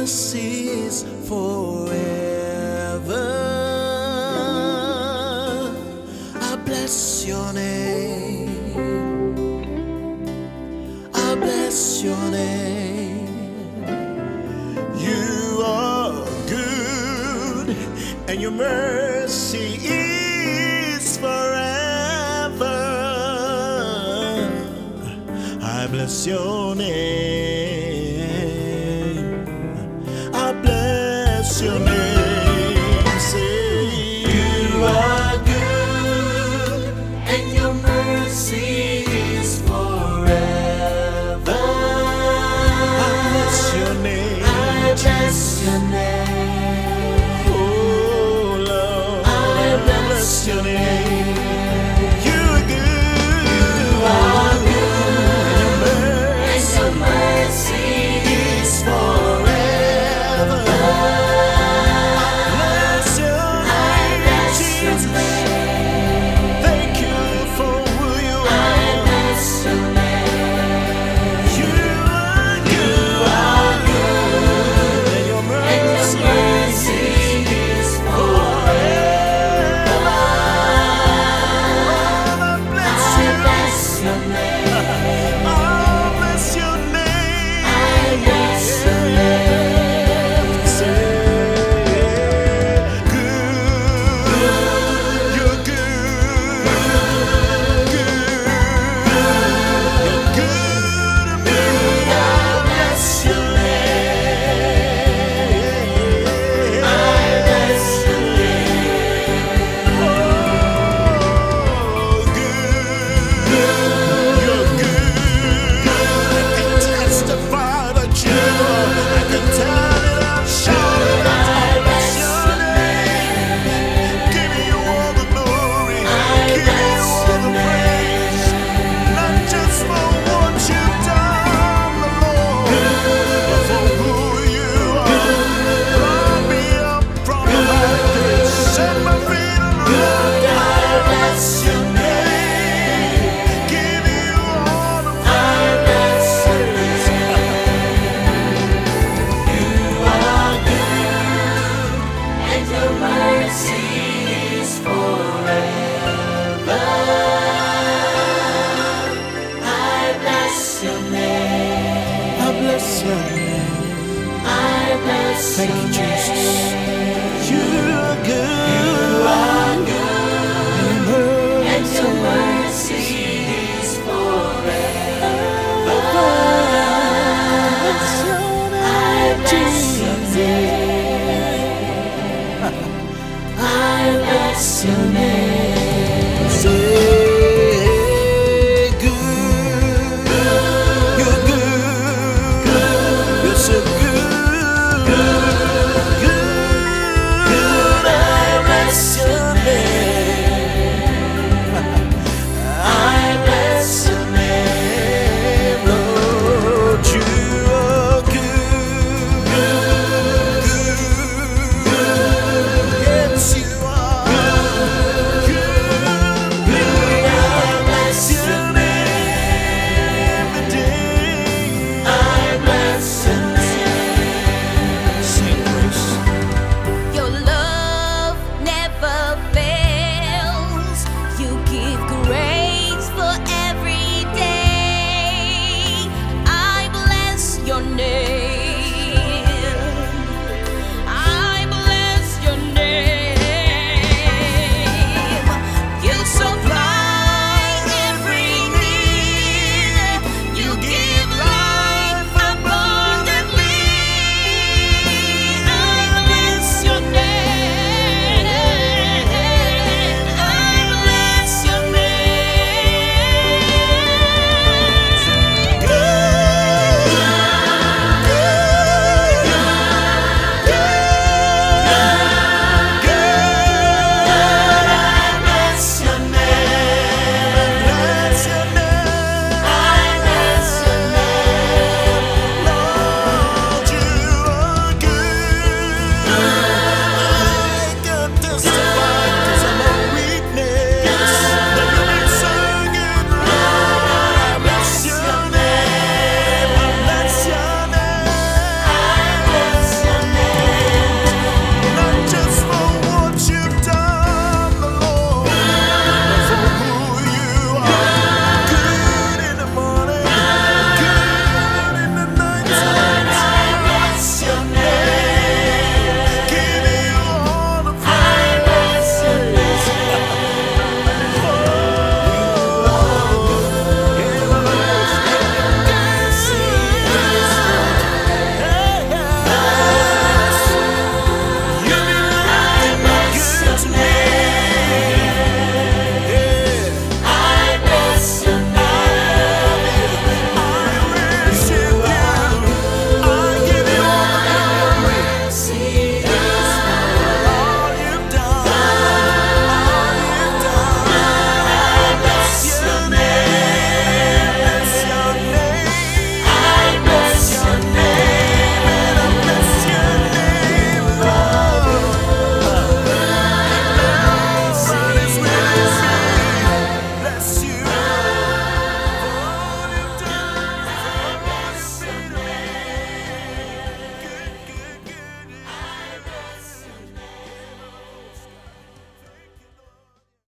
mercies forever. I bless your name. I bless your name. You are good, and your mercy is forever. I bless your name. I bless your name. Say, you are good, and your mercy is forever. I bless your name. I bless your name. Oh Lord, I bless your name. You are good. You are good, and your mercy is forever. I bless your name. Thank you for who you are. I bless your name. You are good, and your mercy is forever. I bless your name. I bless your name. I bless your name. Say, good, you're good, you're good to me. I bless your name. I bless your name. Oh, good, you're good. I can testify that you are. I can tell it, I'll shout it, I bless your name. Give you all the glory, give you all the praise. Not just for what you've done, Lord, but for who you are. Brought me up from the pit, set my feet on the rock. I bless your name. Give you all the praise. You are good, and your mercy is forever. I bless your name. I bless your name. I bless your name. Thank you, Jesus.